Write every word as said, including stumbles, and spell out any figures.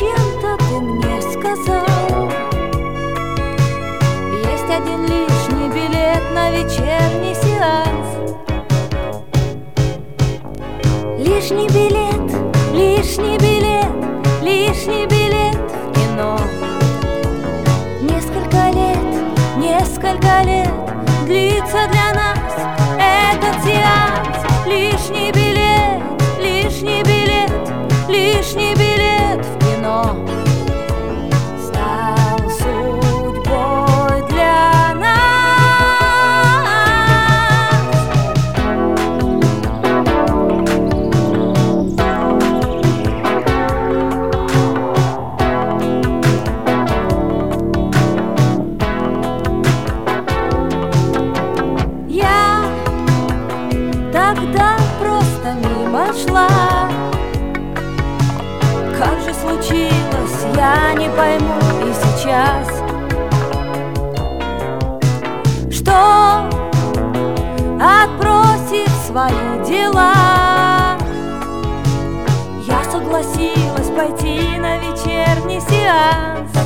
Зачем-то ты мне сказал: есть один лишний билет на вечерний сеанс. Лишний билет, лишний билет, лишний билет в кино. Несколько лет, несколько лет длится для нас этот сеанс. Лишний билет, лишний билет, лишний билет в кино стал судьбой для нас. Я тогда просто мимо шла. Как же случилось, я не пойму и сейчас, что, отбросив свои дела, я согласилась пойти на вечерний сеанс.